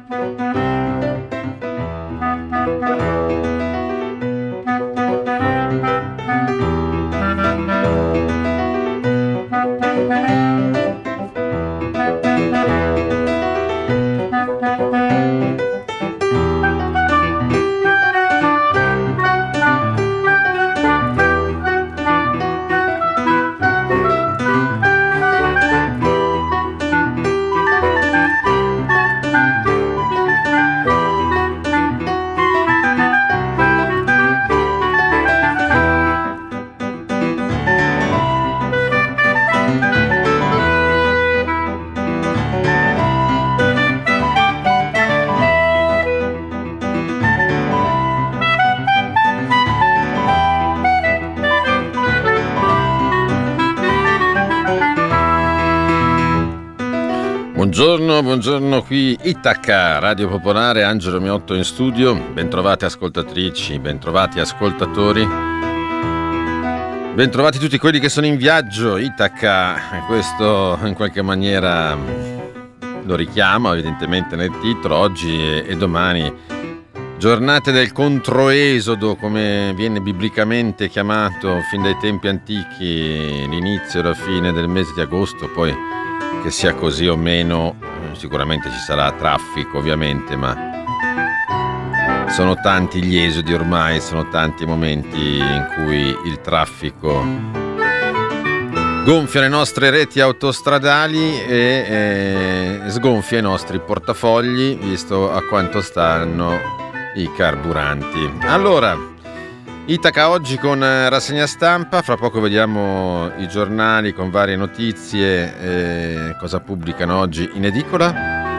Buongiorno, qui Itaca, Radio Popolare, Angelo Miotto in studio. Bentrovate ascoltatrici, bentrovati ascoltatori, bentrovati tutti quelli che sono in viaggio. Itaca, questo in qualche maniera lo richiama evidentemente nel titolo. Oggi e domani, giornate del controesodo, come viene biblicamente chiamato fin dai tempi antichi, l'inizio e la fine del mese di agosto. Poi che sia così o meno, sicuramente ci sarà traffico ovviamente, ma sono tanti gli esodi ormai, sono tanti i momenti in cui il traffico gonfia le nostre reti autostradali e sgonfia i nostri portafogli, visto a quanto stanno i carburanti. Allora, Itaca oggi con rassegna stampa, fra poco vediamo i giornali con varie notizie, cosa pubblicano oggi in edicola.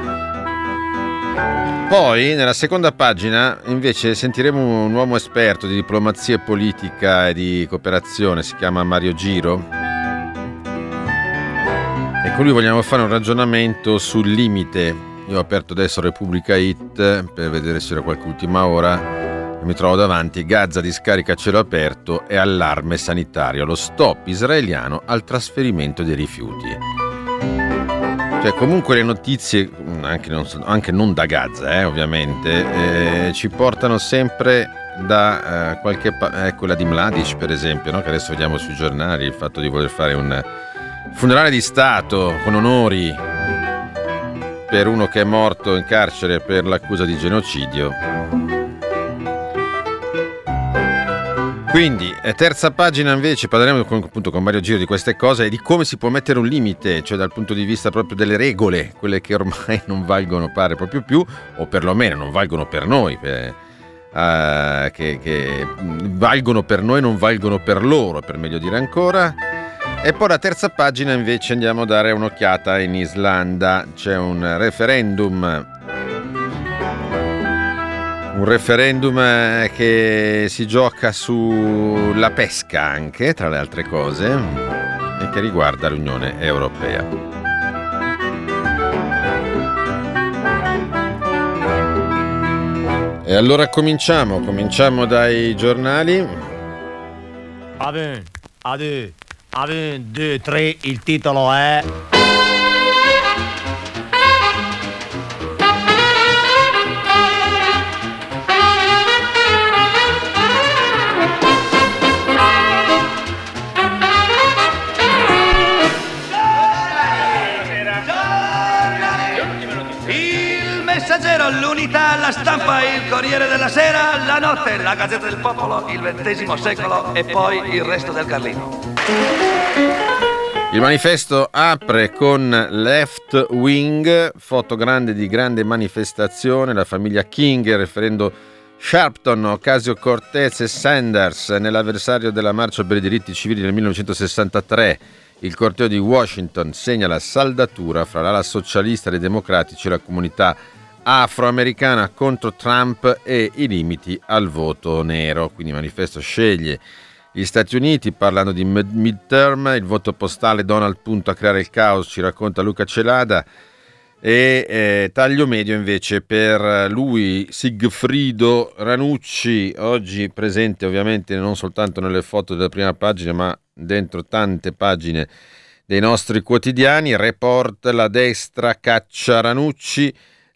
Poi nella seconda pagina invece sentiremo un uomo esperto di diplomazia e politica e di cooperazione, si chiama Mario Giro, e con lui vogliamo fare un ragionamento sul limite. Io ho aperto adesso Repubblica It per vedere se c'era qualche ultima ora. Mi trovo davanti: Gaza di scarica a cielo aperto e allarme sanitario, lo stop israeliano al trasferimento dei rifiuti. Cioè, comunque le notizie, anche non da Gaza, ovviamente, ci portano sempre da qualche quella di Mladic, per esempio, no? Che adesso vediamo sui giornali, il fatto di voler fare un funerale di Stato con onori per uno che è morto in carcere per l'accusa di genocidio. Quindi, terza pagina invece, parleremo appunto con Mario Giro di queste cose e di come si può mettere un limite, cioè dal punto di vista proprio delle regole, quelle che ormai non valgono, pare proprio più, o perlomeno non valgono per noi, che valgono per noi, non valgono per loro, per meglio dire ancora. E poi la terza pagina invece andiamo a dare un'occhiata in Islanda. C'è un referendum che si gioca sulla pesca anche, tra le altre cose, e che riguarda l'Unione Europea. E allora cominciamo dai giornali. Ave, 2, 3, il titolo è... L'Unità, la Stampa, il Corriere della Sera, la Notte, la Gazzetta del Popolo, il XX secolo e poi il resto del Carlino. Il manifesto apre con Left Wing, foto grande di grande manifestazione, la famiglia King, il referendo Sharpton, Ocasio-Cortez e Sanders nell'avversario della marcia per i diritti civili del 1963. Il corteo di Washington segna la saldatura fra l'ala socialista dei democratici e la comunità afroamericana contro Trump e i limiti al voto nero. Quindi il manifesto sceglie gli Stati Uniti parlando di midterm, il voto postale Donald punto a creare il caos, ci racconta Luca Celada, e taglio medio invece per lui Sigfrido Ranucci, oggi presente ovviamente non soltanto nelle foto della prima pagina ma dentro tante pagine dei nostri quotidiani. Report: la destra caccia Ranucci,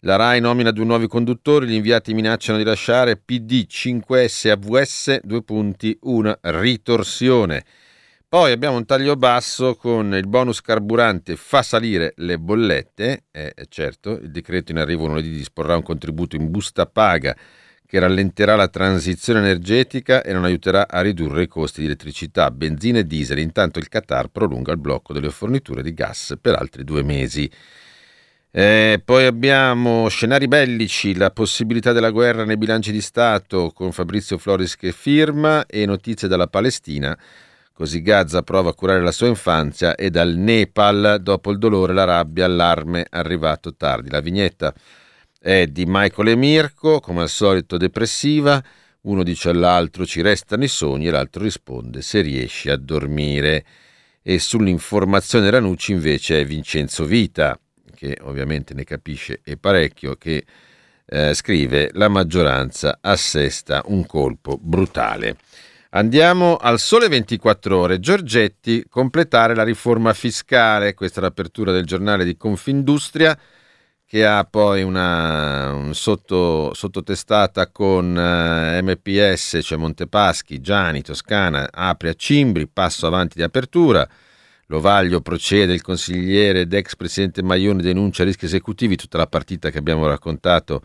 La RAI nomina 2 nuovi conduttori, gli inviati minacciano di lasciare PD 5S AVS, 2 punti, una ritorsione. Poi abbiamo un taglio basso con il bonus carburante fa salire le bollette, certo, il decreto in arrivo lunedì disporrà un contributo in busta paga che rallenterà la transizione energetica e non aiuterà a ridurre i costi di elettricità, benzina e diesel. Intanto il Qatar prolunga il blocco delle forniture di gas per altri 2 mesi. Poi abbiamo scenari bellici, la possibilità della guerra nei bilanci di Stato con Fabrizio Floris che firma e notizie dalla Palestina, così Gaza prova a curare la sua infanzia e dal Nepal dopo il dolore, la rabbia, allarme arrivato tardi. La vignetta è di Michael e Mirko, come al solito depressiva, uno dice all'altro ci restano i sogni e l'altro risponde se riesci a dormire. E sull'informazione Ranucci invece è Vincenzo Vita, che ovviamente ne capisce e parecchio, che scrive la maggioranza assesta un colpo brutale. Andiamo al Sole 24 Ore. Giorgetti, completare la riforma fiscale. Questa è l'apertura del giornale di Confindustria, che ha poi un sottotestata con MPS, cioè Montepaschi, Giani, Toscana, apre a Cimbri, passo avanti di apertura. L'Ovaglio procede, il consigliere ed ex presidente Maione denuncia rischi esecutivi, tutta la partita che abbiamo raccontato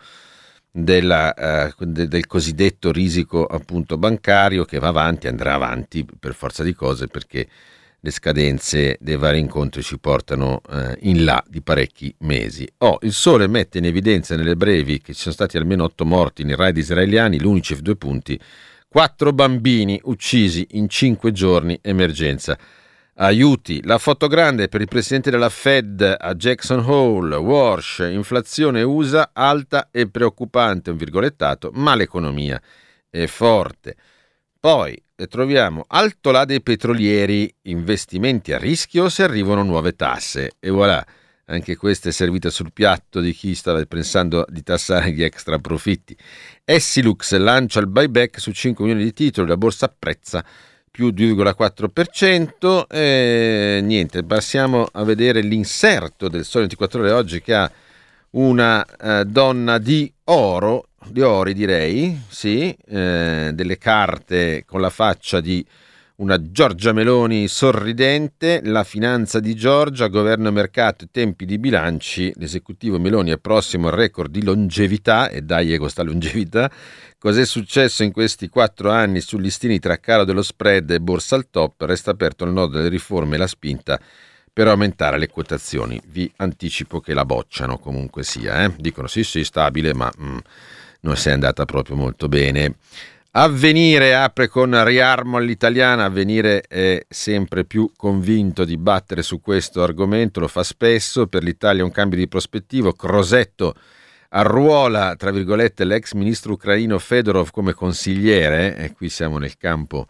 del cosiddetto risico appunto bancario, che va avanti, andrà avanti per forza di cose, perché le scadenze dei vari incontri ci portano in là di parecchi mesi. Il Sole mette in evidenza nelle brevi che ci sono stati almeno 8 morti nei raid israeliani, l'Unicef 2 punti, 4 bambini uccisi in 5 giorni, emergenza. Aiuti, la foto grande per il presidente della Fed a Jackson Hole, Walsh, inflazione USA alta e preoccupante, un virgolettato, ma l'economia è forte. Poi troviamo alto là dei petrolieri, investimenti a rischio se arrivano nuove tasse. E voilà, anche questa è servita sul piatto di chi stava pensando di tassare gli extra profitti. Essilux lancia il buyback su 5 milioni di titoli, la borsa apprezza più 2,4%. Niente, passiamo a vedere l'inserto del Sole 24 Ore oggi, che ha una donna di ori direi, sì, delle carte con la faccia di una Giorgia Meloni sorridente, la finanza di Giorgia, governo mercato e tempi di bilanci, l'esecutivo Meloni è prossimo al record di longevità, e dai questa longevità. Cos'è successo in questi 4 anni sui listini tra calo dello spread e borsa al top? Resta aperto il nodo delle riforme e la spinta per aumentare le quotazioni. Vi anticipo che la bocciano comunque sia. Dicono sì stabile, ma non si è andata proprio molto bene. Avvenire apre con riarmo all'italiana. Avvenire è sempre più convinto di battere su questo argomento, lo fa spesso. Per l'Italia un cambio di prospettiva. Crosetto arruola, tra virgolette, l'ex ministro ucraino Fedorov come consigliere, e qui siamo nel campo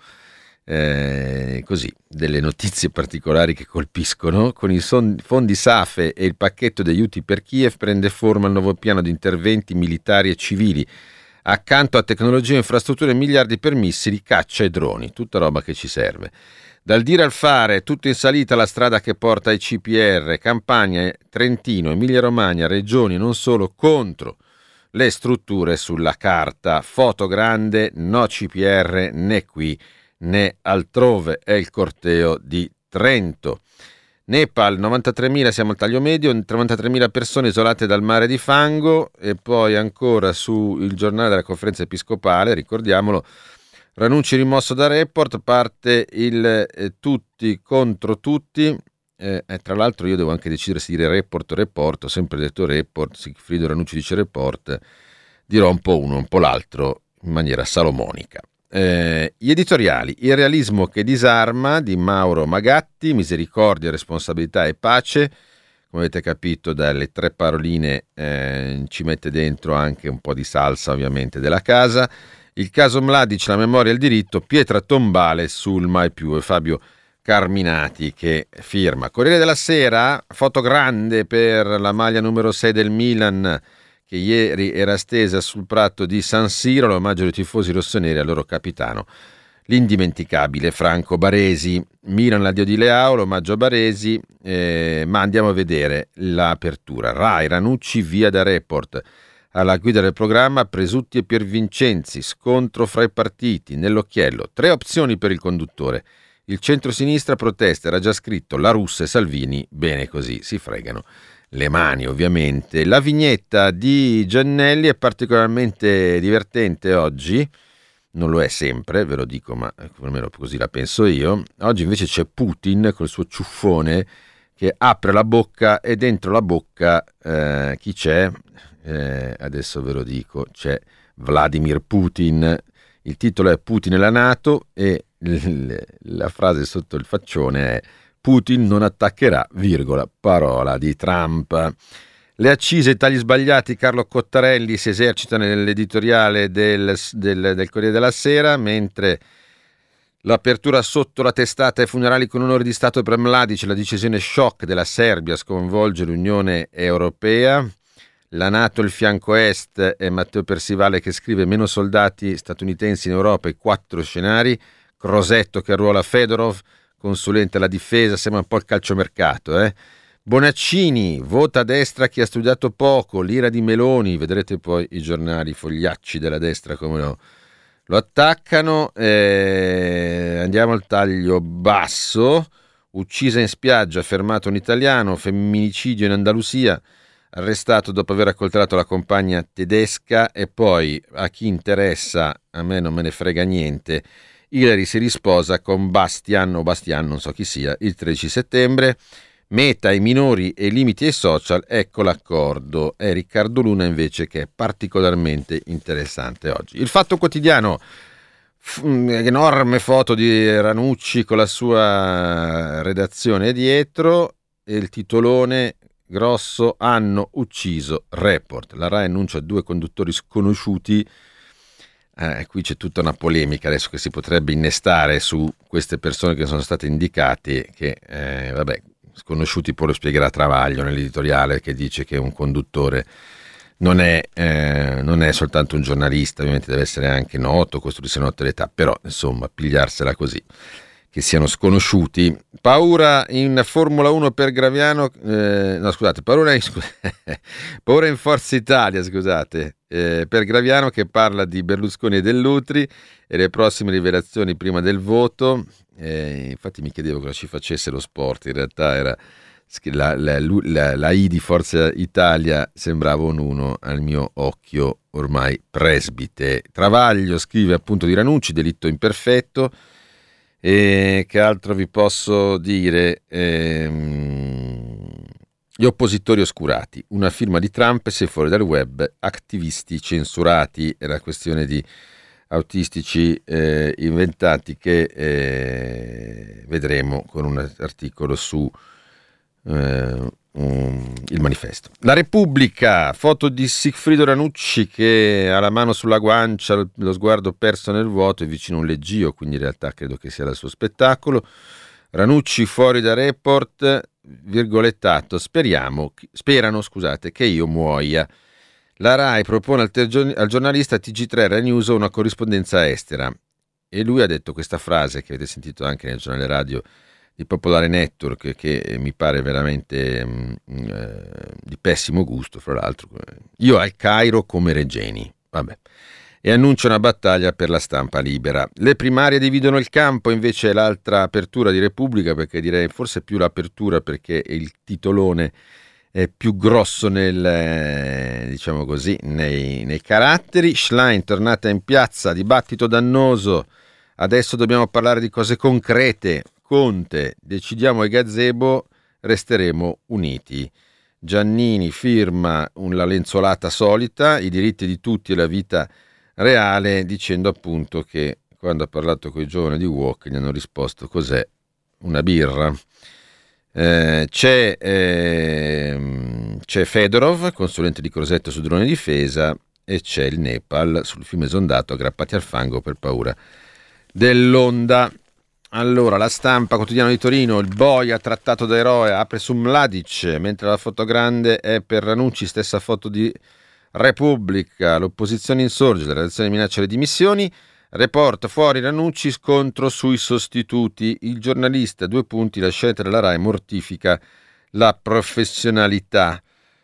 così delle notizie particolari che colpiscono. Con i fondi SAFE e il pacchetto di aiuti per Kiev prende forma il nuovo piano di interventi militari e civili. Accanto a tecnologia e infrastrutture, miliardi per missili, caccia e droni, tutta roba che ci serve. Dal dire al fare, tutto in salita la strada che porta ai CPR, Campania, Trentino, Emilia Romagna, regioni non solo, contro le strutture sulla carta. Foto grande, no CPR né qui né altrove, è il corteo di Trento. Nepal, 93.000, siamo al taglio medio, 93.000 persone isolate dal mare di fango. E poi ancora sul giornale della conferenza episcopale, ricordiamolo, Ranucci rimosso da Report, parte il tutti contro tutti. Tra l'altro io devo anche decidere se dire Report o Report, ho sempre detto Report, Sigfrido Ranucci dice Report, dirò un po' uno, un po' l'altro in maniera salomonica. Gli editoriali: Il realismo che disarma di Mauro Magatti, misericordia, responsabilità e pace. Come avete capito dalle 3 paroline ci mette dentro anche un po' di salsa ovviamente della casa. Il caso Mladic, la memoria e il diritto, pietra tombale sul mai più, e Fabio Carminati che firma. Corriere della Sera, foto grande per la maglia numero 6 del Milan, che ieri era stesa sul prato di San Siro, l'omaggio dei tifosi rossoneri al loro capitano. l'indimenticabile Franco Baresi. Milan l'addio di Leao, l'omaggio a Baresi, ma andiamo a vedere l'apertura. Rai, Ranucci via da Report. Alla guida del programma Presutti e Piervincenzi, scontro fra i partiti, nell'occhiello, 3 opzioni per il conduttore. Il centro-sinistra protesta, era già scritto, La Russa e Salvini, bene così, si fregano le mani ovviamente. La vignetta di Giannelli è particolarmente divertente oggi, non lo è sempre, ve lo dico, ma almeno così la penso io. Oggi invece c'è Putin col suo ciuffone che apre la bocca e dentro la bocca chi c'è? Adesso ve lo dico, c'è Vladimir Putin. Il titolo è Putin e la NATO e la frase sotto il faccione è Putin non attaccherà, virgola, parola di Trump. Le accise, i tagli sbagliati, Carlo Cottarelli si esercita nell'editoriale del Corriere della Sera, mentre l'apertura sotto la testata ai funerali con onore di Stato per Mladic, la decisione shock della Serbia sconvolge l'Unione Europea. La NATO, il fianco est, è Matteo Persivale che scrive meno soldati statunitensi in Europa e 4 scenari. Crosetto che arruola Fedorov, consulente alla difesa, sembra un po' il calciomercato. Bonaccini, vota a destra chi ha studiato poco, l'ira di Meloni, vedrete poi i giornali, i fogliacci della destra come lo attaccano. Andiamo al taglio basso. Uccisa in spiaggia, fermato un italiano, femminicidio in Andalusia, arrestato dopo aver accoltellato la compagna tedesca. E poi, a chi interessa, a me non me ne frega niente, Hillary si risposa con Bastian, non so chi sia, il 13 settembre. Meta ai minori e limiti ai social, ecco l'accordo. È Riccardo Luna invece che è particolarmente interessante oggi. Il Fatto Quotidiano, enorme foto di Ranucci con la sua redazione dietro e il titolone grosso: hanno ucciso Report. La Rai annuncia 2 conduttori sconosciuti. Qui c'è tutta una polemica adesso che si potrebbe innestare su queste persone che sono state indicate, che sconosciuti, poi lo spiegherà Travaglio nell'editoriale, che dice che un conduttore non è soltanto un giornalista, ovviamente deve essere anche noto, costruirsi una notorietà, però insomma pigliarsela così, che siano sconosciuti. Paura in Formula 1 per Graviano, paura in Forza Italia, per Graviano, che parla di Berlusconi e Dell'Utri e le prossime rivelazioni prima del voto. Infatti mi chiedevo cosa ci facesse lo sport, in realtà era la I di Forza Italia sembrava un 1 al mio occhio ormai presbite. Travaglio scrive appunto di Ranucci, delitto imperfetto. E che altro vi posso dire? Gli oppositori oscurati, una firma di Trump, se fuori dal web, attivisti censurati. Era questione di autistici inventati che vedremo con un articolo su il Manifesto. La Repubblica, foto di Sigfrido Ranucci che ha la mano sulla guancia, lo sguardo perso nel vuoto, è vicino a un leggio, quindi in realtà credo che sia il suo spettacolo. Ranucci fuori da Report, virgolettato, sperano che io muoia. La Rai propone al giornalista TG3 Rai News una corrispondenza estera e lui ha detto questa frase che avete sentito anche nel giornale radio di Popolare Network, che mi pare veramente di pessimo gusto, fra l'altro. Io al Cairo come Regeni, vabbè. E annuncia una battaglia per la stampa libera. Le primarie dividono il campo, invece è l'altra apertura di Repubblica, perché direi forse più l'apertura, perché il titolone è più grosso nei caratteri. Schlein tornata in piazza, dibattito dannoso, adesso dobbiamo parlare di cose concrete. Conte, decidiamo ai gazebo, resteremo uniti. Giannini firma la lenzolata solita, i diritti di tutti e la vita reale, dicendo appunto che quando ha parlato con i giovani di UOC gli hanno risposto: cos'è una birra? C'è Fedorov, consulente di Crosetto su drone difesa, e c'è il Nepal sul fiume esondato, aggrappati al fango per paura dell'onda. Allora, La Stampa, quotidiano di Torino, il boia trattato da eroe apre su Mladic, mentre la foto grande è per Ranucci, stessa foto di Repubblica. L'opposizione insorge, la redazione minaccia le dimissioni. Report fuori Ranucci, scontro sui sostituti. Il giornalista, 2 punti, la scelta della RAI mortifica la professionalità.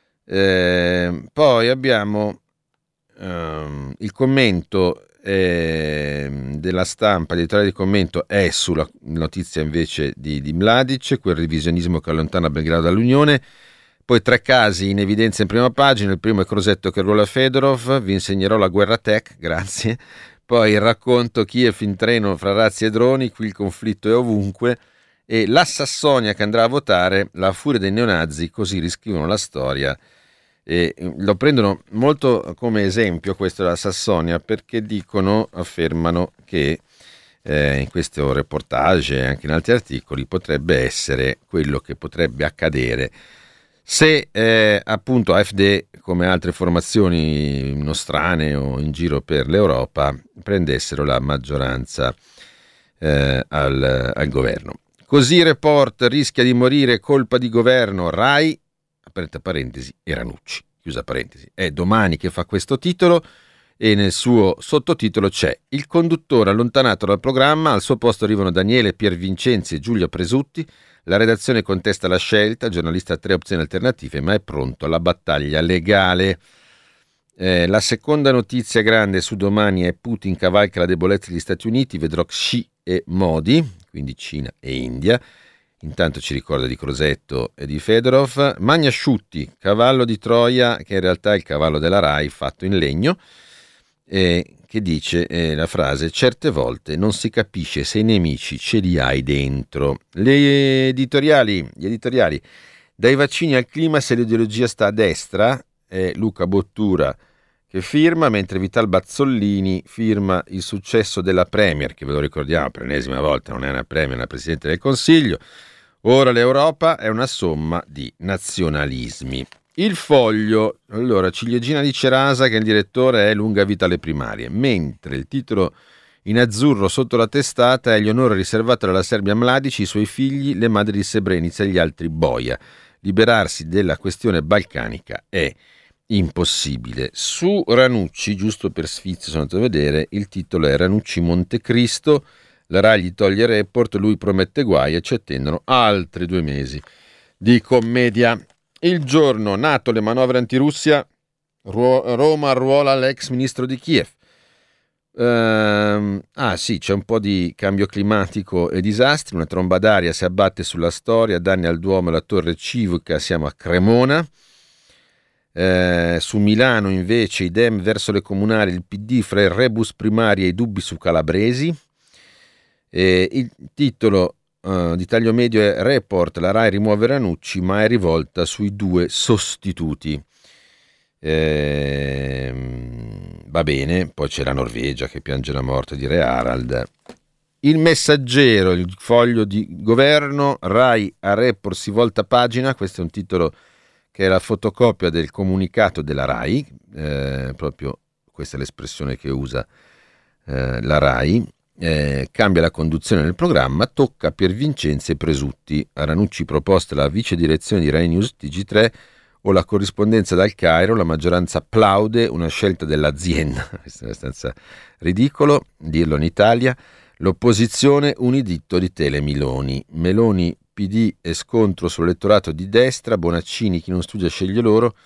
Poi abbiamo il commento della Stampa, l'editoriale di commento è sulla notizia invece di Mladic, quel revisionismo che allontana Belgrado dall'Unione. Poi 3 casi in evidenza in prima pagina, il primo è Crosetto che ruola Fedorov, vi insegnerò la guerra tech, grazie. Poi il racconto Kiev in treno fra razzi e droni, qui il conflitto è ovunque, e la Sassonia che andrà a votare, la furia dei neonazi, così riscrivono la storia. E lo prendono molto come esempio questo della Sassonia, perché affermano che in questo reportage e anche in altri articoli potrebbe essere quello che potrebbe accadere se appunto AfD, come altre formazioni nostrane o in giro per l'Europa, prendessero la maggioranza al governo. Così Report rischia di morire colpa di governo, RAI, aperta parentesi, e Ranucci, chiusa parentesi. È Domani che fa questo titolo e nel suo sottotitolo c'è: il conduttore allontanato dal programma, al suo posto arrivano Daniele Piervincenzi e Giulio Presutti, la redazione contesta la scelta, il giornalista ha 3 opzioni alternative ma è pronto alla battaglia legale. La seconda notizia grande su Domani è: Putin cavalca la debolezza degli Stati Uniti, vedrò Xi e Modi, quindi Cina e India. Intanto ci ricorda di Crosetto e di Fedorov. Magnasciutti, cavallo di Troia, che in realtà è il cavallo della RAI fatto in legno, che dice la frase: certe volte non si capisce se i nemici ce li hai dentro. Gli editoriali, dai vaccini al clima, se l'ideologia sta a destra, è Luca Bottura che firma, mentre Vital Bazzollini firma il successo della Premier, che ve lo ricordiamo per l'ennesima volta, non è una Premier, è una Presidente del Consiglio. Ora l'Europa è una somma di nazionalismi. Il Foglio, allora, Ciliegina di Cerasa, che è il direttore, è lunga vita alle primarie, mentre il titolo in azzurro sotto la testata è: gli onori riservati dalla Serbia a Mladic, i suoi figli, le madri di Srebrenica e gli altri boia. Liberarsi della questione balcanica è impossibile. Su Ranucci, giusto per sfizio, sono andato a vedere, il titolo è: Ranucci Montecristo, la RAI gli toglie Report, lui promette guai e ci attendono altri 2 mesi di commedia. Il Giorno, NATO le manovre antirussia, Roma arruola l'ex ministro di Kiev. Sì, c'è un po' di cambio climatico e disastri, una tromba d'aria si abbatte sulla storia, danni al Duomo e alla torre civica, siamo a Cremona. Su Milano invece i Dem verso le comunali, il PD fra il rebus primari e i dubbi su Calabresi. Il titolo di taglio medio è: Report, la RAI rimuove Ranucci ma è rivolta sui 2 sostituti. Va bene, poi c'è la Norvegia che piange la morte di Re Harald. Il Messaggero, il foglio di governo, RAI a Report si volta pagina, questo è un titolo che è la fotocopia del comunicato della RAI, proprio questa è l'espressione che usa la RAI. Cambia la conduzione del programma, tocca Piervincenzi e Presutti. A Ranucci proposta la vice direzione di Rai News TG3 o la corrispondenza dal Cairo, la maggioranza applaude, una scelta dell'azienda. Questo è abbastanza ridicolo dirlo in Italia. L'opposizione, un editto di Tele Miloni. Meloni, PD e scontro sull'elettorato di destra, Bonaccini, chi non studia sceglie loro.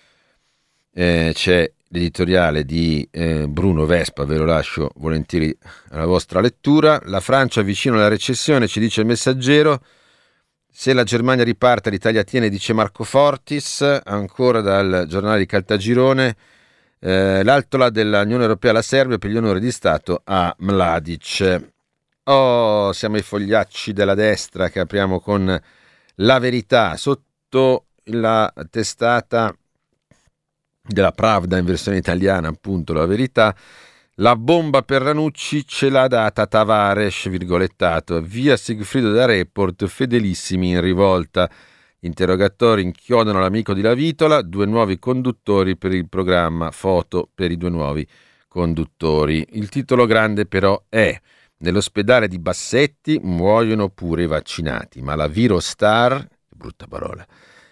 C'è l'editoriale di Bruno Vespa, ve lo lascio volentieri alla vostra lettura. La Francia vicino alla recessione, ci dice il Messaggero. Se la Germania riparte, l'Italia tiene, dice Marco Fortis. Ancora dal giornale di Caltagirone, l'altola dell'Unione Europea alla Serbia per gli onori di Stato a Mladic. Siamo ai fogliacci della destra che apriamo con La Verità. Sotto la testata della Pravda in versione italiana, appunto La Verità: la bomba per Ranucci ce l'ha data Tavares, virgolettato, via Sigfrido da Report, fedelissimi in rivolta, interrogatori inchiodano l'amico di Lavitola, 2 nuovi conduttori per il programma, foto per i 2 nuovi conduttori. Il titolo grande però è: nell'ospedale di Bassetti muoiono pure i vaccinati, ma la Virostar, brutta parola,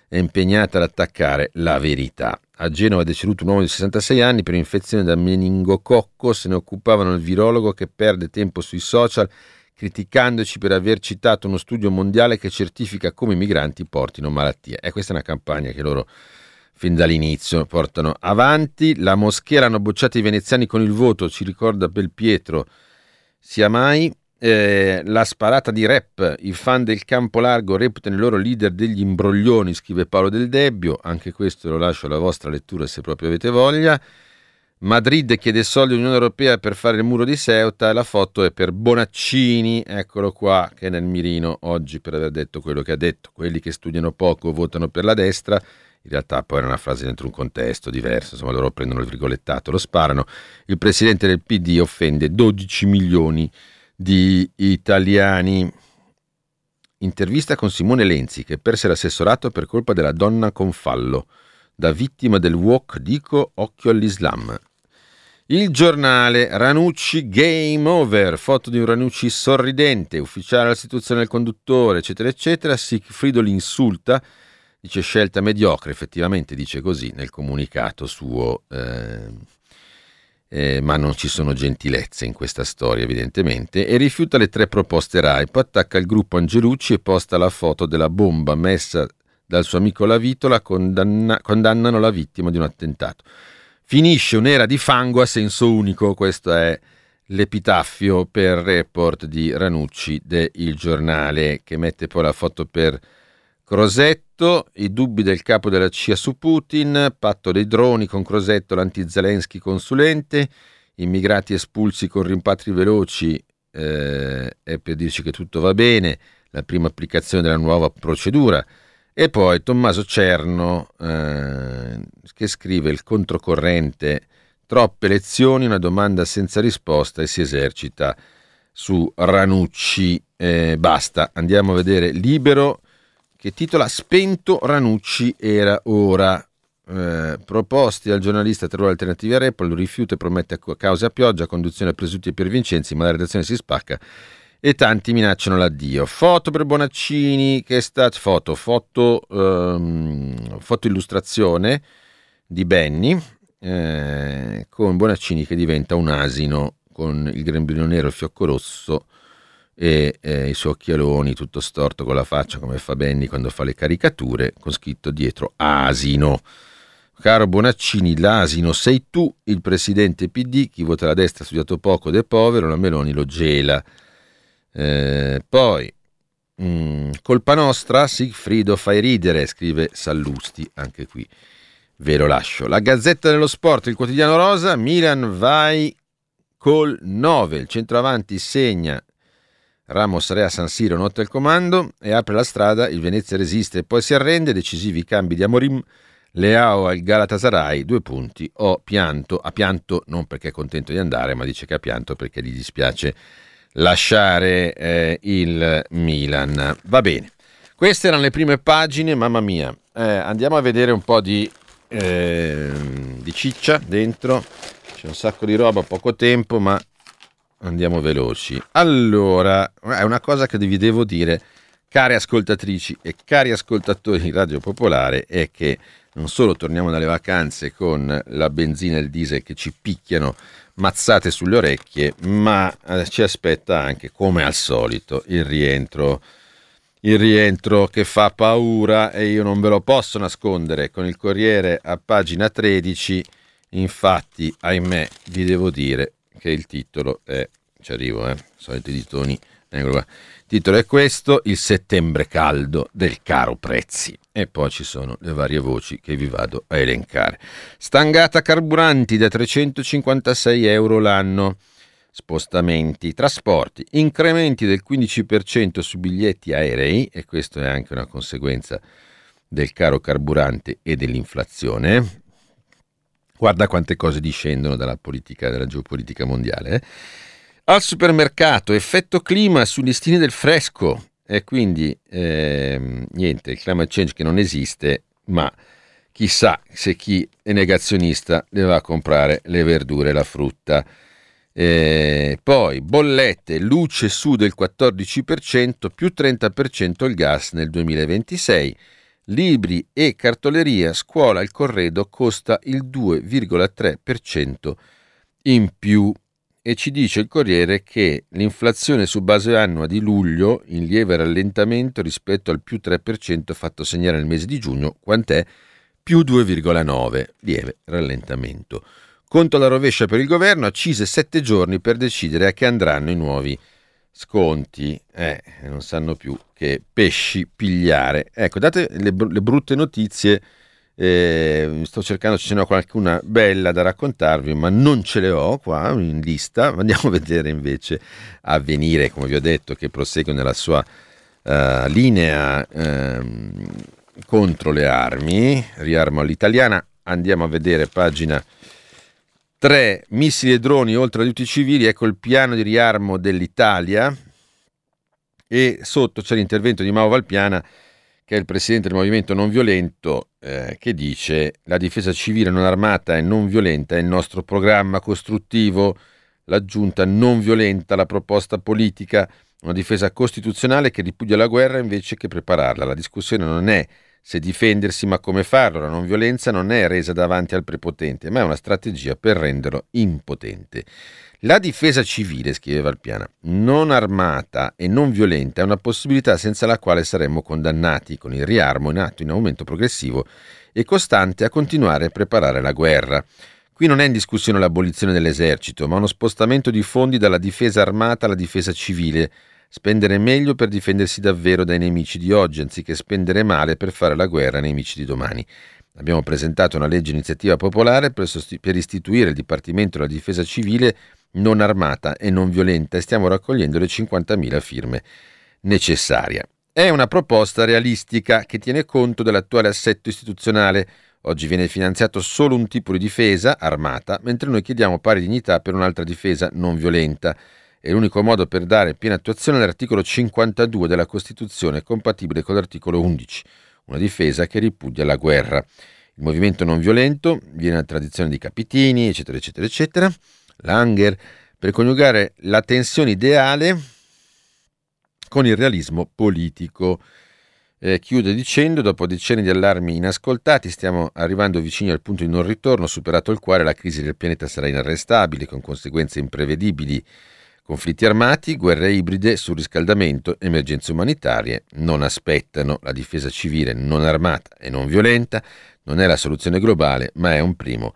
è impegnata ad attaccare la verità. A Genova è deceduto un uomo di 66 anni per infezione da meningococco, se ne occupavano il virologo che perde tempo sui social criticandoci per aver citato uno studio mondiale che certifica come i migranti portino malattie. E questa è una campagna che loro fin dall'inizio portano avanti. La moschea l'hanno bocciata i veneziani con il voto, ci ricorda Belpietro sia mai. La sparata di rap, i fan del campo largo reputano i loro leader degli imbroglioni, scrive Paolo Del Debbio, anche questo lo lascio alla vostra lettura se proprio avete voglia. Madrid chiede soldi all'Unione Europea per fare il muro di Ceuta e la foto è per Bonaccini, eccolo qua, che è nel mirino oggi per aver detto quello che ha detto. Quelli che studiano poco votano per la destra, in realtà poi era una frase dentro un contesto diverso, insomma loro prendono il virgolettato, lo sparano. Il presidente del PD offende 12 milioni di italiani. Intervista con Simone Lenzi che perse l'assessorato per colpa della donna con fallo. Da vittima del wok dico occhio all'Islam. Il Giornale, Ranucci game over, foto di un Ranucci sorridente, ufficiale la situazione del conduttore, eccetera eccetera. Sigfrido li insulta, dice scelta mediocre, effettivamente dice così nel comunicato suo, ma non ci sono gentilezze in questa storia evidentemente, e rifiuta le 3 proposte Rai, poi attacca il gruppo Angelucci e posta la foto della bomba messa dal suo amico Lavitola, condannano la vittima di un attentato. Finisce un'era di fango a senso unico, questo è l'epitaffio per report di Ranucci de Il Giornale, che mette poi la foto per Crosetto, i dubbi del capo della CIA su Putin, patto dei droni con Crosetto, l'anti-Zelensky consulente, immigrati espulsi con rimpatri veloci, è per dirci che tutto va bene, la prima applicazione della nuova procedura. E poi Tommaso Cerno che scrive il controcorrente, troppe lezioni, una domanda senza risposta e si esercita su Ranucci. Basta, andiamo a vedere Libero che titola Spento Ranucci era ora. Proposti al giornalista terrore alternative a Repol, rifiuta e promette a causa a pioggia, conduzione a presunti e per Vincenzi, ma la redazione si spacca e tanti minacciano l'addio. Foto per Bonaccini che sta foto illustrazione di Benny con Bonaccini che diventa un asino con il grembiule nero, il fiocco rosso e i suoi occhialoni tutto storto con la faccia come fa Benny quando fa le caricature, con scritto dietro asino. Caro Bonaccini, l'asino sei tu, il presidente PD, chi vota la destra ha studiato poco ed è povero, la Meloni lo gela. Poi colpa nostra, Sigfrido fai ridere, scrive Sallusti, anche qui ve lo lascio. La Gazzetta dello Sport, il quotidiano rosa, Milan vai col 9, il centroavanti segna, Ramos re a San Siro, notte al comando e apre la strada, il Venezia resiste e poi si arrende, decisivi cambi di Amorim, Leao al Galatasaray, 2 punti, ha pianto non perché è contento di andare, ma dice che ha pianto perché gli dispiace lasciare il Milan. Va bene, queste erano le prime pagine, mamma mia. Andiamo a vedere un po' di ciccia dentro, c'è un sacco di roba, poco tempo, ma andiamo veloci. Allora, è una cosa che vi devo dire, care ascoltatrici e cari ascoltatori di Radio Popolare, è che non solo torniamo dalle vacanze con la benzina e il diesel che ci picchiano mazzate sulle orecchie, ma ci aspetta anche, come al solito, il rientro che fa paura e io non ve lo posso nascondere. Con il Corriere a pagina 13, infatti, ahimè, vi devo dire che il titolo è, ci arrivo, soliti titoli, eccolo qua. Il titolo è questo, il settembre caldo del caro prezzi. E poi ci sono le varie voci che vi vado a elencare. Stangata carburanti da 356 euro l'anno. Spostamenti, trasporti, incrementi del 15% su biglietti aerei, e questo è anche una conseguenza del caro carburante e dell'inflazione. Guarda quante cose discendono dalla politica, dalla geopolitica mondiale. Al supermercato, effetto clima sui listini del fresco. E quindi niente, il climate change che non esiste, ma chissà se chi è negazionista ne va a comprare le verdure e la frutta. Poi bollette, luce su del 14%, più 30% il gas nel 2026, libri e cartoleria, scuola, il corredo costa il 2,3% in più. E ci dice il Corriere che l'inflazione su base annua di luglio in lieve rallentamento rispetto al più 3% fatto segnare nel mese di giugno, quant'è? Più 2,9%, lieve rallentamento. Conto alla rovescia per il governo, accise 7 giorni per decidere a che andranno i nuovi sconti. Non sanno più che pesci pigliare. Ecco, date le brutte notizie. Sto cercando, ce n'è qualcuna bella da raccontarvi, ma non ce le ho qua in lista. Andiamo a vedere invece Avvenire, come vi ho detto, che prosegue nella sua linea contro le armi, riarmo all'italiana. Andiamo a vedere pagina 3, missili e droni oltre agli aiuti civili, ecco il piano di riarmo dell'Italia, e sotto c'è l'intervento di Mauro Valpiana, che è il presidente del movimento non violento, che dice: la difesa civile non armata e non violenta è il nostro programma costruttivo, l'aggiunta non violenta, la proposta politica, una difesa costituzionale che ripudia la guerra invece che prepararla. La discussione non è se difendersi ma come farlo, la non violenza non è resa davanti al prepotente, ma è una strategia per renderlo impotente. La difesa civile, scrive Valpiana, non armata e non violenta è una possibilità senza la quale saremmo condannati, con il riarmo in atto in aumento progressivo e costante, a continuare a preparare la guerra. Qui non è in discussione l'abolizione dell'esercito, ma uno spostamento di fondi dalla difesa armata alla difesa civile, spendere meglio per difendersi davvero dai nemici di oggi, anziché spendere male per fare la guerra ai nemici di domani. Abbiamo presentato una legge iniziativa popolare per istituire il Dipartimento della Difesa Civile non armata e non violenta e stiamo raccogliendo le 50.000 firme necessarie. È una proposta realistica che tiene conto dell'attuale assetto istituzionale. Oggi viene finanziato solo un tipo di difesa armata, mentre noi chiediamo pari dignità per un'altra difesa non violenta. È l'unico modo per dare piena attuazione all'articolo 52 della Costituzione, compatibile con l'articolo 11, una difesa che ripudia la guerra. Il movimento non violento viene dalla tradizione di Capitini, eccetera, eccetera, eccetera. Langer, per coniugare la tensione ideale con il realismo politico. Chiude dicendo: dopo decenni di allarmi inascoltati stiamo arrivando vicini al punto di non ritorno, superato il quale la crisi del pianeta sarà inarrestabile, con conseguenze imprevedibili. Conflitti armati, guerre ibride, surriscaldamento, emergenze umanitarie non aspettano. La difesa civile non armata e non violenta non è la soluzione globale, ma è un primo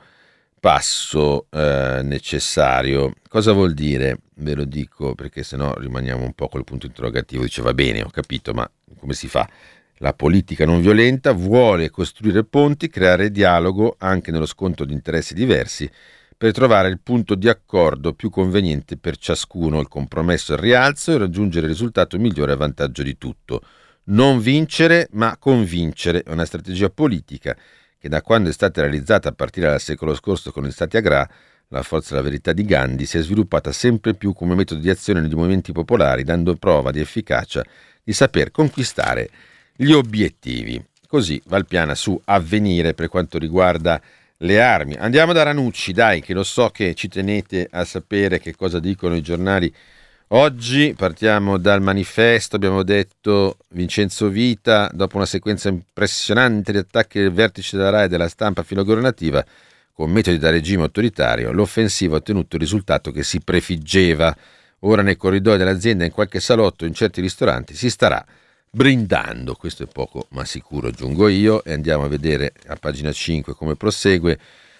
passo necessario. Cosa vuol dire? Ve lo dico perché sennò rimaniamo un po' col punto interrogativo. Dice: va bene, ho capito, ma come si fa? La politica non violenta vuole costruire ponti, creare dialogo anche nello scontro di interessi diversi, per trovare il punto di accordo più conveniente per ciascuno, il compromesso, il rialzo, e raggiungere il risultato migliore a vantaggio di tutto. Non vincere, ma convincere, è una strategia politica che da quando è stata realizzata a partire dal secolo scorso con il Satyagraha, la forza della verità di Gandhi, si è sviluppata sempre più come metodo di azione negli movimenti popolari, dando prova di efficacia di saper conquistare gli obiettivi. Così Valpiana su Avvenire per quanto riguarda le armi. Andiamo da Ranucci, dai, che lo so che ci tenete a sapere che cosa dicono i giornali oggi. Partiamo dal Manifesto. Abbiamo detto: Vincenzo Vita, dopo una sequenza impressionante di attacchi del vertice della RAI e della stampa filogovernativa con metodi da regime autoritario, l'offensiva ha ottenuto il risultato che si prefiggeva. Ora nei corridoi dell'azienda, in qualche salotto, in certi ristoranti si starà brindando. Questo è poco ma sicuro, aggiungo io, e andiamo a vedere a pagina 5 come prosegue.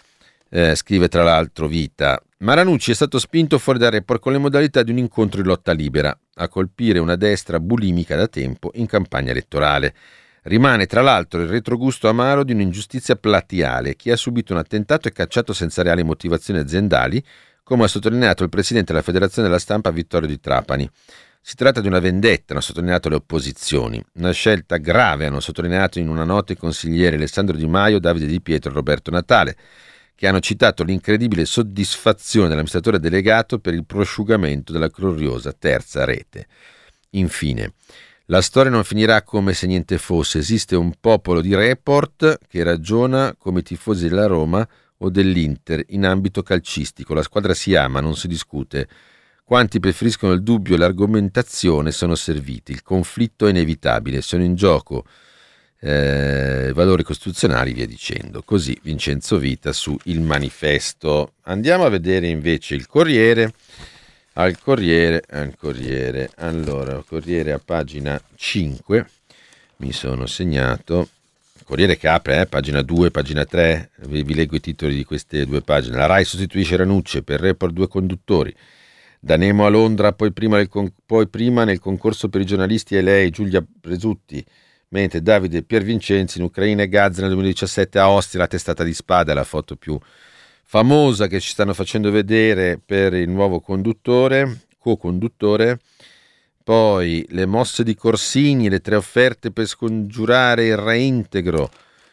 Scrive tra l'altro Vita: Ranucci è stato spinto fuori dal report con le modalità di un incontro in lotta libera a colpire una destra bulimica da tempo in campagna elettorale. Rimane tra l'altro il retrogusto amaro di un'ingiustizia plateale. Chi ha subito un attentato è cacciato senza reali motivazioni aziendali, come ha sottolineato il presidente della Federazione della Stampa Vittorio Di Trapani. Si tratta di una vendetta, hanno sottolineato le opposizioni. Una scelta grave, hanno sottolineato in una nota i consiglieri Alessandro Di Maio, Davide Di Pietro e Roberto Natale, che hanno citato l'incredibile soddisfazione dell'amministratore delegato per il prosciugamento della gloriosa terza rete. Infine, la storia non finirà come se niente fosse. Esiste un popolo di report che ragiona come i tifosi della Roma o dell'Inter in ambito calcistico. La squadra si ama, non si discute. Quanti preferiscono il dubbio e l'argomentazione sono serviti. Il conflitto è inevitabile, sono in gioco valori costituzionali, via dicendo. Così Vincenzo Vita su Il Manifesto. Andiamo a vedere invece il Corriere. Al Corriere, allora, Corriere a pagina 5, mi sono segnato, Corriere che apre, pagina 2, pagina 3, vi leggo i titoli di queste due pagine. La Rai sostituisce Ranucci, per Report 2 conduttori, da Nemo a Londra, poi prima nel concorso per i giornalisti e lei, Giulia Presutti, mentre Davide Piervincenzi in Ucraina e Gaza nel 2017 a Ostia, la testata di spada, è la foto più famosa che ci stanno facendo vedere per il nuovo co-conduttore. Poi le mosse di Corsini, le 3 offerte per scongiurare il reintegro.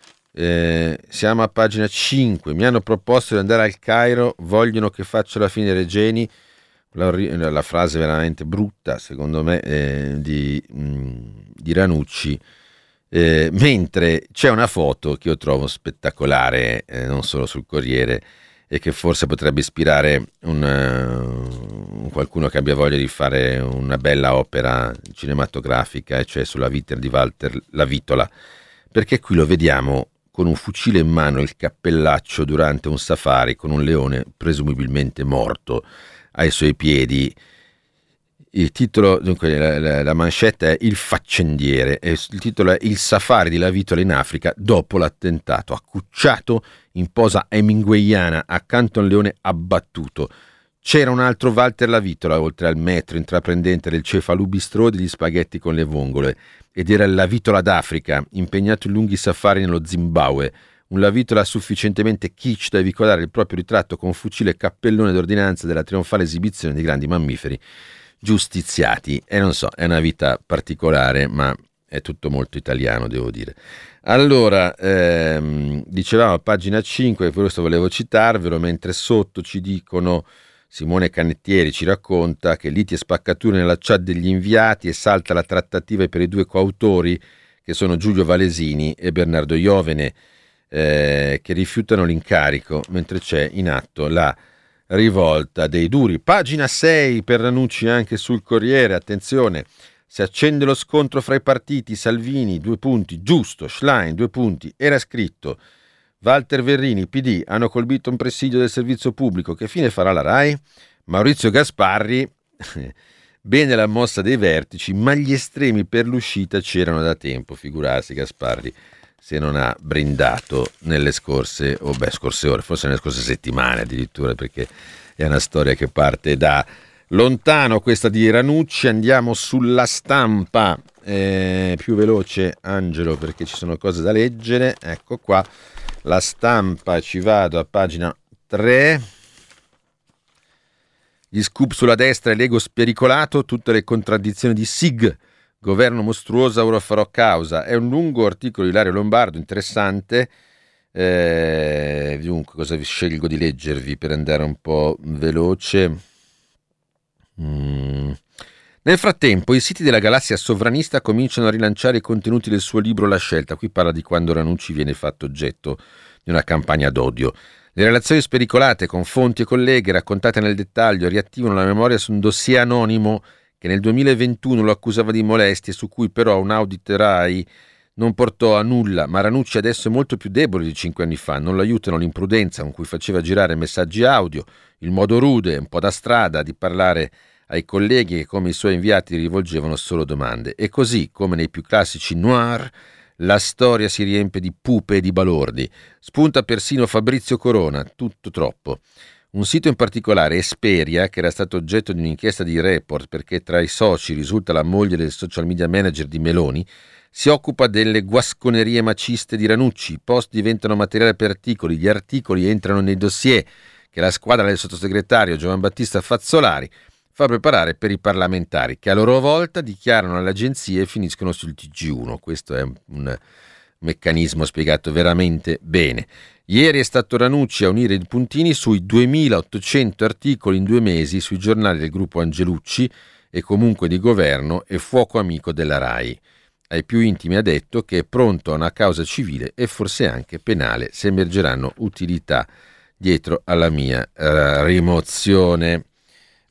Siamo a pagina 5. Mi hanno proposto di andare al Cairo, vogliono che faccia la fine Regeni. La frase veramente brutta, secondo me, di Ranucci. Mentre c'è una foto che io trovo spettacolare, non solo sul Corriere, e che forse potrebbe ispirare qualcuno che abbia voglia di fare una bella opera cinematografica, e cioè sulla vita di Walter Lavitola, perché qui lo vediamo con un fucile in mano, il cappellaccio durante un safari con un leone presumibilmente morto ai suoi piedi. Il titolo, dunque, la manchetta è Il faccendiere e il titolo è Il safari di Lavitola in Africa dopo l'attentato, accucciato in posa hemingwayana accanto a un leone abbattuto. C'era un altro Walter Lavitola oltre al metro intraprendente del cefalù-bistrò degli spaghetti con le vongole, ed era il Lavitola d'Africa, impegnato in lunghi safari nello Zimbabwe, un Lavitola sufficientemente kitsch da veicolare il proprio ritratto con fucile e cappellone d'ordinanza della trionfale esibizione di grandi mammiferi giustiziati. E non so, è una vita particolare, ma è tutto molto italiano, devo dire. Allora, dicevamo a pagina 5, questo volevo citarvelo, mentre sotto ci dicono, Simone Canettieri ci racconta che liti e spaccature nella chat degli inviati e salta la trattativa per i 2 coautori, che sono Giulio Valesini e Bernardo Iovene, che rifiutano l'incarico, mentre c'è in atto la rivolta dei duri. Pagina 6 per Ranucci anche sul Corriere, attenzione, si accende lo scontro fra i partiti, Salvini, 2 punti, giusto, Schlein, 2 punti, era scritto, Walter Verrini, PD, hanno colpito un presidio del servizio pubblico, che fine farà la Rai? Maurizio Gasparri, bene la mossa dei vertici, ma gli estremi per l'uscita c'erano da tempo, figurarsi Gasparri se non ha brindato nelle scorse ore, forse nelle scorse settimane addirittura, perché è una storia che parte da lontano questa di Ranucci. Andiamo sulla Stampa, più veloce Angelo perché ci sono cose da leggere, ecco qua la Stampa, ci vado a pagina 3. Gli scoop sulla destra e l'ego spericolato, tutte le contraddizioni di Sig, governo mostruosa, ora farò causa. È un lungo articolo di Ilario Lombardo, interessante. Dunque, cosa vi scelgo di leggervi per andare un po' veloce? Nel frattempo, i siti della galassia sovranista cominciano a rilanciare i contenuti del suo libro La Scelta. Qui parla di quando Ranucci viene fatto oggetto di una campagna d'odio. Le relazioni spericolate con fonti e colleghe, raccontate nel dettaglio, riattivano la memoria su un dossier anonimo che nel 2021 lo accusava di molestie, su cui però un audit Rai non portò a nulla. Ma Ranucci adesso è molto più debole di 5 anni fa, non lo aiutano l'imprudenza con cui faceva girare messaggi audio, il modo rude, un po' da strada, di parlare ai colleghi che come i suoi inviati rivolgevano solo domande. E così, come nei più classici noir, la storia si riempie di pupe e di balordi. Spunta persino Fabrizio Corona, tutto troppo. Un sito in particolare, Esperia, che era stato oggetto di un'inchiesta di Report perché tra i soci risulta la moglie del social media manager di Meloni, si occupa delle guasconerie maciste di Ranucci. I post diventano materiale per articoli, gli articoli entrano nei dossier che la squadra del sottosegretario Giovan Battista Fazzolari fa preparare per i parlamentari, che a loro volta dichiarano alle agenzie e finiscono sul TG1. Questo è un meccanismo spiegato veramente bene. Ieri è stato Ranucci a unire i puntini sui 2800 articoli in 2 mesi sui giornali del gruppo Angelucci e comunque di governo e fuoco amico della Rai. Ai più intimi ha detto che è pronto a una causa civile e forse anche penale se emergeranno utilità dietro alla mia rimozione.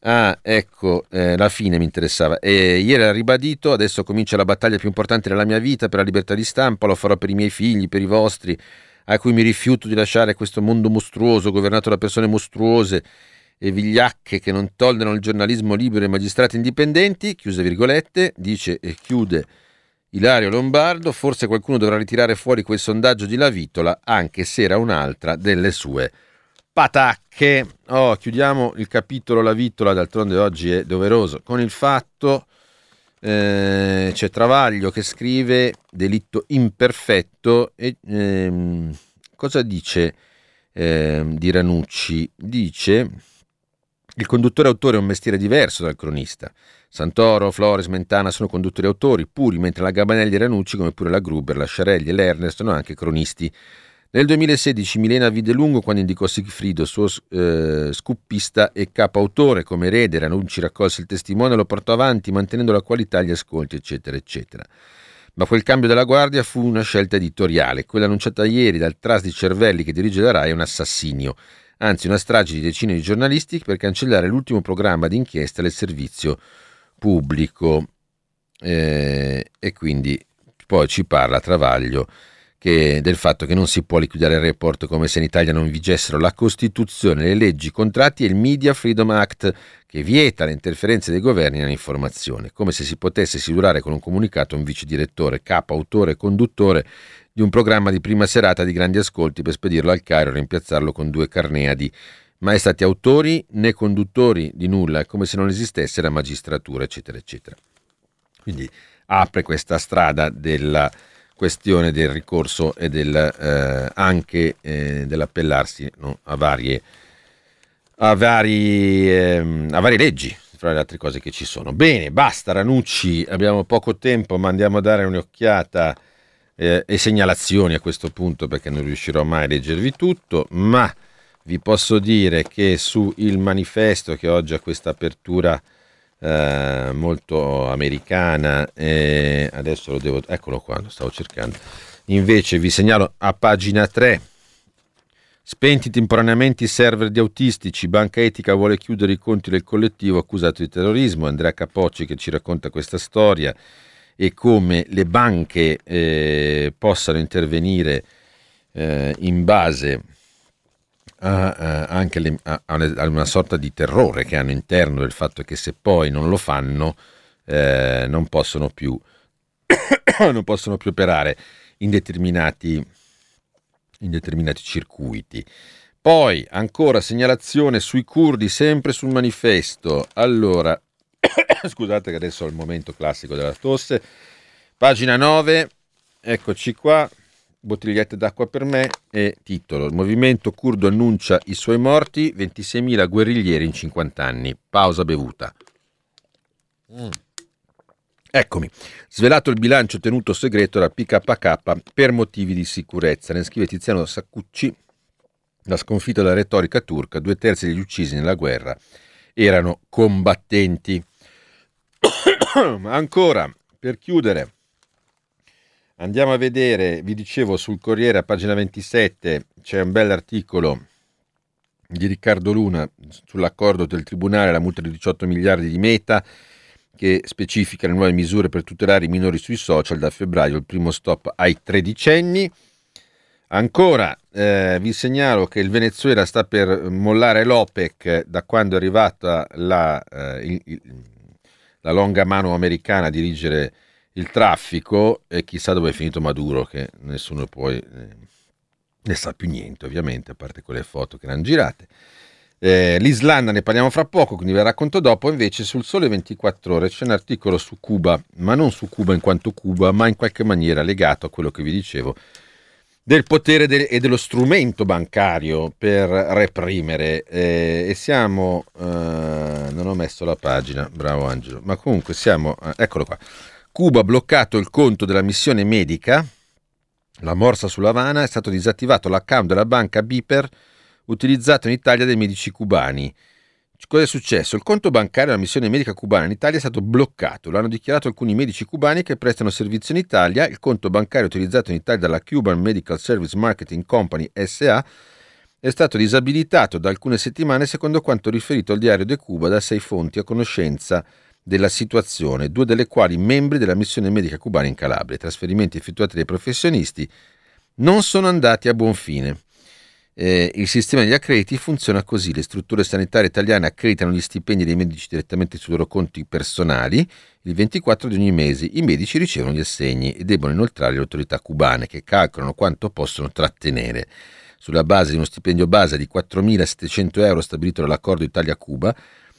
Ecco, la fine mi interessava. Ieri ha ribadito: adesso comincia la battaglia più importante della mia vita per la libertà di stampa, lo farò per i miei figli, per i vostri, a cui mi rifiuto di lasciare questo mondo mostruoso, governato da persone mostruose e vigliacche che non tollerano il giornalismo libero e magistrati indipendenti, chiuse virgolette, dice e chiude Ilario Lombardo. Forse qualcuno dovrà ritirare fuori quel sondaggio di La Vittola, anche se era un'altra delle sue patacche. Chiudiamo il capitolo La Vittola, d'altronde oggi è doveroso, con il fatto c'è Travaglio che scrive delitto imperfetto e cosa dice di Ranucci? Dice: il conduttore autore è un mestiere diverso dal cronista. Santoro, Flores, Mentana sono conduttori autori puri, mentre la Gabanelli e Ranucci, come pure la Gruber, la Sciarelli e l'Ernest, sono anche cronisti. Nel 2016 Milena vide lungo quando indicò Sigfrido, suo scoopista e capo autore, come erede. Ranucci raccolse il testimone e lo portò avanti, mantenendo la qualità agli ascolti, eccetera, eccetera. Ma quel cambio della guardia fu una scelta editoriale. Quella annunciata ieri dal Tras di Cervelli che dirige la RAI è un assassinio, anzi una strage di decine di giornalisti per cancellare l'ultimo programma di inchiesta del servizio pubblico. E quindi poi ci parla Travaglio del fatto che non si può liquidare il report come se in Italia non vigessero la Costituzione, le leggi, i contratti e il Media Freedom Act che vieta le interferenze dei governi nell'informazione, come se si potesse silurare con un comunicato un vice direttore, capo, autore e conduttore di un programma di prima serata di grandi ascolti per spedirlo al Cairo e rimpiazzarlo con 2 carneadi. Mai stati autori né conduttori di nulla, è come se non esistesse la magistratura, eccetera, eccetera. Quindi apre questa strada della questione del ricorso e anche dell'appellarsi, no, a varie leggi, fra le altre cose che ci sono. Bene, basta Ranucci, abbiamo poco tempo, ma andiamo a dare un'occhiata e segnalazioni a questo punto, perché non riuscirò mai a leggervi tutto, ma vi posso dire che su Il Manifesto, che oggi ha questa apertura molto americana, adesso lo devo, eccolo qua, lo stavo cercando, invece vi segnalo a pagina 3: spenti temporaneamente i server di autistici, Banca Etica vuole chiudere i conti del collettivo accusato di terrorismo. Andrea Capocci che ci racconta questa storia e come le banche possano intervenire in base anche a una sorta di terrore che hanno interno, del fatto che se poi non lo fanno non possono più operare in determinati circuiti. Poi ancora segnalazione sui curdi, sempre sul Manifesto. Allora scusate che adesso ho il momento classico della tosse. Pagina 9, eccoci qua, bottigliette d'acqua per me, e titolo: il movimento curdo annuncia i suoi morti, 26.000 guerriglieri in 50 anni, pausa bevuta. Eccomi, svelato il bilancio tenuto segreto da PKK per motivi di sicurezza, ne scrive Tiziano Saccucci. La sconfitta della retorica turca: 2/3 degli uccisi nella guerra erano combattenti. Ancora, per chiudere, andiamo a vedere, vi dicevo, sul Corriere a pagina 27 c'è un bell'articolo di Riccardo Luna sull'accordo del Tribunale, la multa di 18 miliardi di Meta, che specifica le nuove misure per tutelare i minori sui social. Da febbraio il primo stop ai 13enni. Ancora vi segnalo che il Venezuela sta per mollare l'OPEC da quando è arrivata la longa mano americana a dirigere il traffico, e chissà dove è finito Maduro, che nessuno poi ne sa più niente, ovviamente, a parte quelle foto che erano girate. L'Islanda ne parliamo fra poco, quindi ve la racconto dopo. Invece sul Sole 24 Ore c'è un articolo su Cuba, ma non su Cuba in quanto Cuba, ma in qualche maniera legato a quello che vi dicevo del potere e dello strumento bancario per reprimere, e siamo non ho messo la pagina, bravo Angelo, ma comunque siamo, eccolo qua: Cuba, bloccato il conto della missione medica, la morsa sulla Havana, è stato disattivato l'account della banca Biper utilizzato in Italia dai medici cubani. Cosa è successo? Il conto bancario della missione medica cubana in Italia è stato bloccato, lo hanno dichiarato alcuni medici cubani che prestano servizio in Italia. Il conto bancario utilizzato in Italia dalla Cuban Medical Service Marketing Company SA è stato disabilitato da alcune settimane, secondo quanto riferito al diario de Cuba da 6 fonti a conoscenza della situazione, 2 delle quali membri della missione medica cubana in Calabria. I trasferimenti effettuati dai professionisti non sono andati a buon fine. Il sistema degli accrediti funziona così: le strutture sanitarie italiane accreditano gli stipendi dei medici direttamente sui loro conti personali il 24 di ogni mese. I medici ricevono gli assegni e debbono inoltrare le autorità cubane, che calcolano quanto possono trattenere. Sulla base di uno stipendio base di 4.700 euro stabilito dall'accordo Italia-Cuba,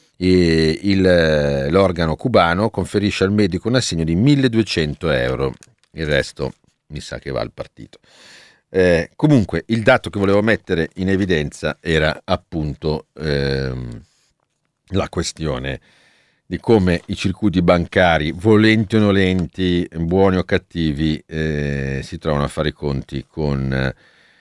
l'organo cubano conferisce al medico un assegno di 1.200 euro. Il resto mi sa che va al partito. Comunque il dato che volevo mettere in evidenza era appunto la questione di come i circuiti bancari, volenti o nolenti, buoni o cattivi, si trovano a fare i conti con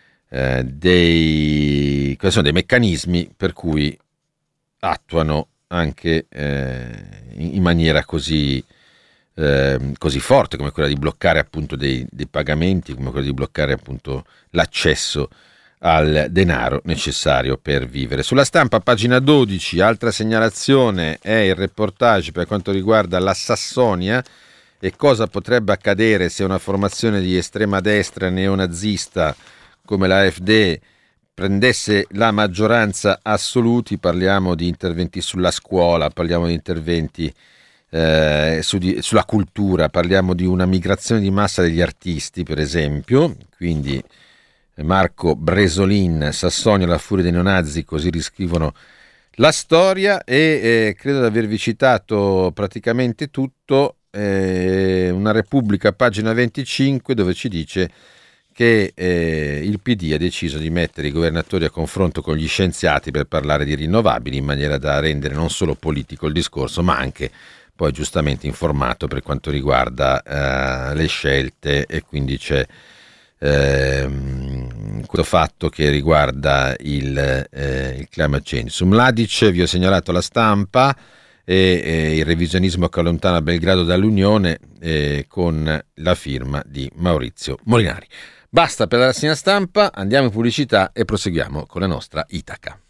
dei meccanismi per cui attuano anche in maniera così forte, come quella di bloccare appunto dei pagamenti, come quella di bloccare appunto l'accesso al denaro necessario per vivere. Sulla Stampa, pagina 12, altra segnalazione è il reportage per quanto riguarda la Sassonia e cosa potrebbe accadere se una formazione di estrema destra neonazista come la AfD prendesse la maggioranza assoluti. Parliamo di interventi sulla scuola, parliamo di interventi sulla cultura, parliamo di una migrazione di massa degli artisti, per esempio. Quindi Marco Bresolin, Sassonia, la furia dei neonazi, così riscrivono la storia, e credo di avervi citato praticamente tutto. Una Repubblica, pagina 25, dove ci dice che il PD ha deciso di mettere i governatori a confronto con gli scienziati per parlare di rinnovabili, in maniera da rendere non solo politico il discorso, ma anche poi giustamente informato per quanto riguarda le scelte. E quindi c'è questo fatto che riguarda il climate change. Su Mladic vi ho segnalato La Stampa e il revisionismo che allontana Belgrado dall'Unione, con la firma di Maurizio Molinari. Basta per la rassegna stampa, andiamo in pubblicità e proseguiamo con la nostra Itaca.